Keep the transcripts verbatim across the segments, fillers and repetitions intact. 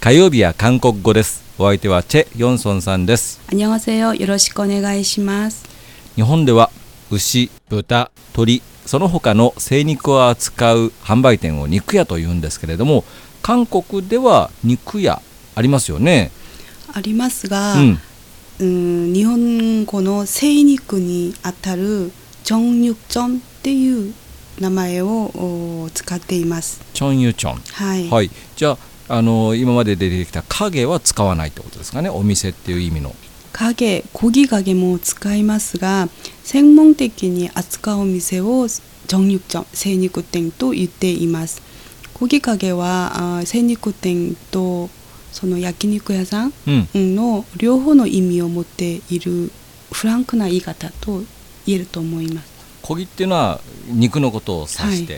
火曜日は韓国語です。お相手はチェ・ヨンソンさんです。 안녕하세요。よろしくお願いします。 日本では牛、豚、鶏、その他の精肉を扱う販売店を肉屋というんですけれども、韓国では肉屋ありますよね。 ありますが、 うんうん、日本語の精肉にあたるチョンユチョンっていう名前を使っています。 チョンユチョン、 はい、 はい、じゃあ、あの今まで出てきた影は使わないってことですかね。お店っていう意味の影、고기影も使いますが、専門的に扱う店を정육점、精肉店と言っています。고기影は精肉店とその焼肉屋さんの両方の意味を持っているフランクな言い方と言えると思います。 こぎっていうのは肉のことを指して、はい、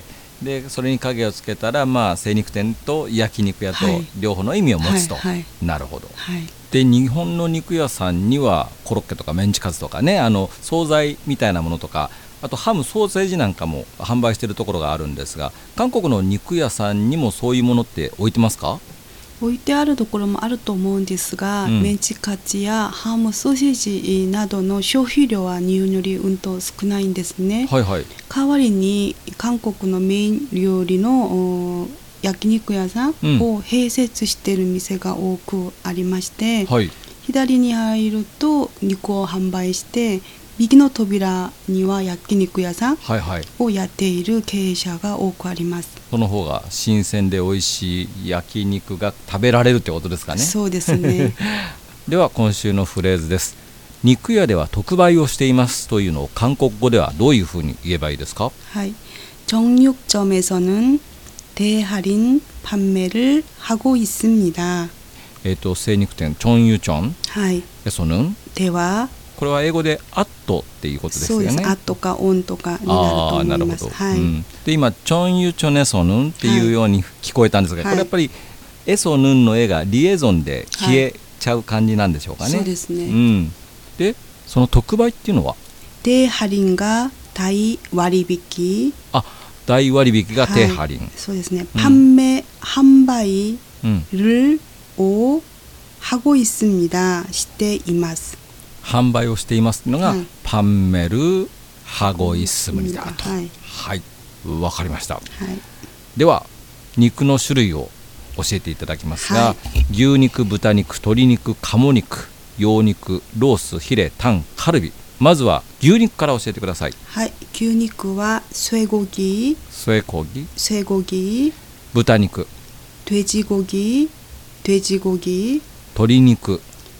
でそれに影をつけたら、まあ、精肉店と焼肉屋と両方の意味を持つと、はいはい、なるほど、はい、で日本の肉屋さんにはコロッケとかメンチカツとかね、あの惣菜みたいなものとか、あとハム、ソーセージなんかも販売しているところがあるんですが、韓国の肉屋さんにもそういうものって置いてますか？ 置いてあるところもあると思うんですが、うん、メンチカツやハム、ソーセージなどの消費量は日本よりうんと少ないんですね、 はいはい、 代わりに韓国のメイン料理の焼肉屋さんを併設している店が多くありまして、うん、はい、左に入ると肉を販売して、右の扉には焼肉屋さんをやっている経営者が多くあります。 その方が新鮮で美味しい焼肉が食べられるってことですかね。 そうですねでは今週のフレーズです。肉屋では特売をしていますというのを韓国語ではどういうふうに言えばいいですか？ はい、정육점에서는 대할인 판매를 하고 있습니다。 えっと精肉店チョンユチョン、 はい、 そのではこれは英語でアットっていうことですよね。 そうです。アットかオンとかになると思います。あ、なるほど、はい、うん、で今チョンユチョネソヌンっていうように聞こえたんですが、はい、これやっぱりエソヌンの絵がリエゾンで消えちゃう感じなんでしょうかね。 そうですね、 うん、でその特売っていうのは低할인과大割引、 あ、大割引が低할인、はい、 そうですね、販売、販売를を하고 있습니다しています。 販売をしていますのが、はい、パンメルハゴイスムニダと、はい、はい、分かりました、はい、では肉の種類を教えていただきますが、はい、牛肉、豚肉、鶏肉、鴨肉、羊肉、ロース、ヒレ、タン、カルビ。まずは牛肉から教えてください。 はい、牛肉は쇠고기、 쇠고기、 쇠고기、 豚肉、 돼지고기、돼지고기、 鶏肉、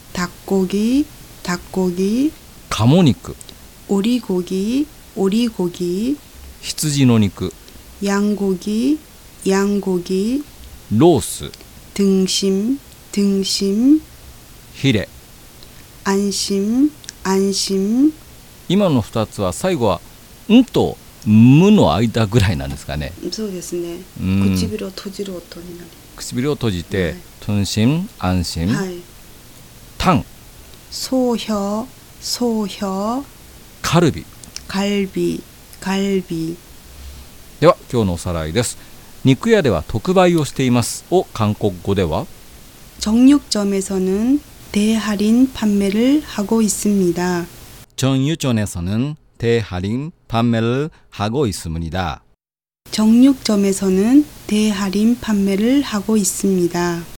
닭고기、닭고기、 鴨肉、 오리고기、오리고기、 羊の肉、 양고기、양고기、 ロース、 등심、등심、 ヒレ、 안심、안심。 今のふたつは最後はんとむの間ぐらいなんですかね。 そうですね、唇を閉じる音になる。唇を閉じて、はい、둔심、안심、 はい、 タン、 소혀、소혀、 カルビ、 갈비、갈비。 では今日のおさらいです。肉屋では特売をしていますを韓国語では 정육점에서는 대할인 판매를 하고 있습니다. 정육점에서는 대할인 판매를 하고 있습니다. 정육점에서는 대할인 판매를 하고 있습니다.